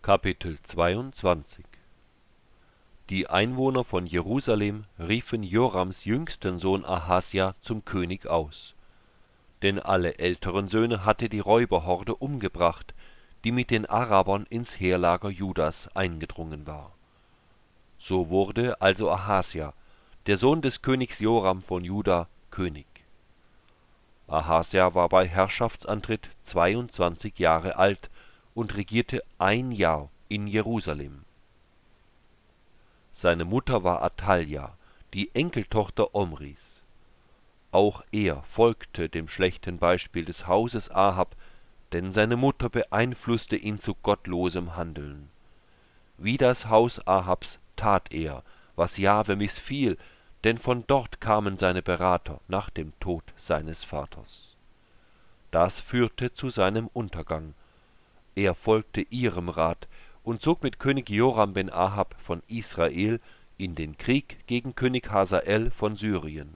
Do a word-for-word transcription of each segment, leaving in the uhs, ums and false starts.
Kapitel zweiundzwanzig. Die Einwohner von Jerusalem riefen Jorams jüngsten Sohn Ahasja zum König aus. Denn alle älteren Söhne hatte die Räuberhorde umgebracht, die mit den Arabern ins Heerlager Judas eingedrungen war. So wurde also Ahasja, der Sohn des Königs Joram von Juda, König. Ahasja war bei Herrschaftsantritt zweiundzwanzig Jahre alt und regierte ein Jahr in Jerusalem. Seine Mutter war Athalja, die Enkeltochter Omris. Auch er folgte dem schlechten Beispiel des Hauses Ahab, denn seine Mutter beeinflusste ihn zu gottlosem Handeln. Wie das Haus Ahabs tat er, was Jahwe missfiel, denn von dort kamen seine Berater nach dem Tod seines Vaters. Das führte zu seinem Untergang. Er folgte ihrem Rat und zog mit König Joram ben Ahab von Israel in den Krieg gegen König Hasael von Syrien.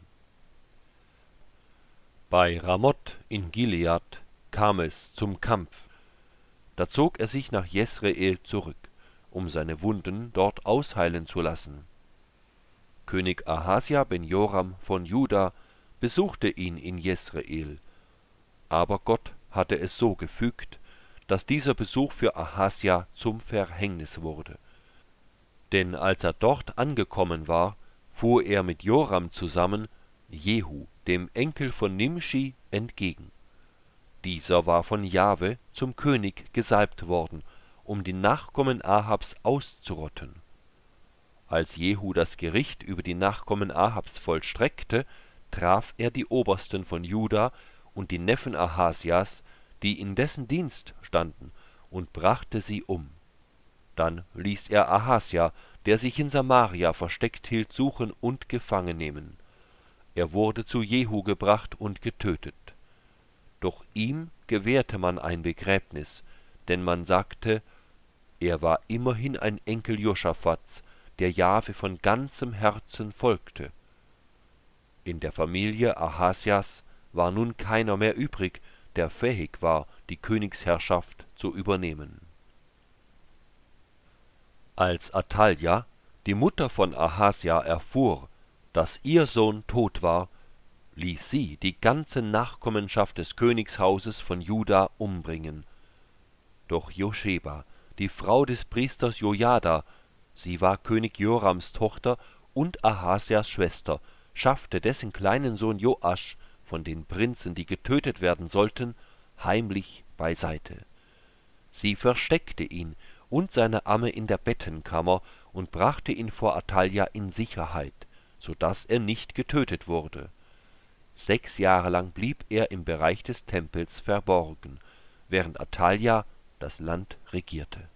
Bei Ramoth in Gilead kam es zum Kampf. Da zog er sich nach Jesreel zurück, um seine Wunden dort ausheilen zu lassen. König Ahasja ben Joram von Juda besuchte ihn in Jesreel, aber Gott hatte es so gefügt, dass dieser Besuch für Ahasja zum Verhängnis wurde. Denn als er dort angekommen war, fuhr er mit Joram zusammen Jehu, dem Enkel von Nimschi, entgegen. Dieser war von Jahwe zum König gesalbt worden, um die Nachkommen Ahabs auszurotten. Als Jehu das Gericht über die Nachkommen Ahabs vollstreckte, traf er die Obersten von Juda und die Neffen Ahasjas, die in dessen Dienst standen, und brachte sie um. Dann ließ er Ahasja, der sich in Samaria versteckt hielt, suchen und gefangen nehmen. Er wurde zu Jehu gebracht und getötet. Doch ihm gewährte man ein Begräbnis, denn man sagte, er war immerhin ein Enkel Josaphats, der Jahwe von ganzem Herzen folgte. In der Familie Ahasjas war nun keiner mehr übrig, der fähig war, die Königsherrschaft zu übernehmen. Als Athalja, die Mutter von Ahasja, erfuhr, dass ihr Sohn tot war, ließ sie die ganze Nachkommenschaft des Königshauses von Juda umbringen. Doch Joscheba, die Frau des Priesters Jojada, sie war König Jorams Tochter und Ahasjas Schwester, schaffte dessen kleinen Sohn Joasch von den Prinzen, die getötet werden sollten, heimlich beiseite. Sie versteckte ihn und seine Amme in der Bettenkammer und brachte ihn vor Athalja in Sicherheit, so daß er nicht getötet wurde. Sechs Jahre lang blieb er im Bereich des Tempels verborgen, während Athalja das Land regierte.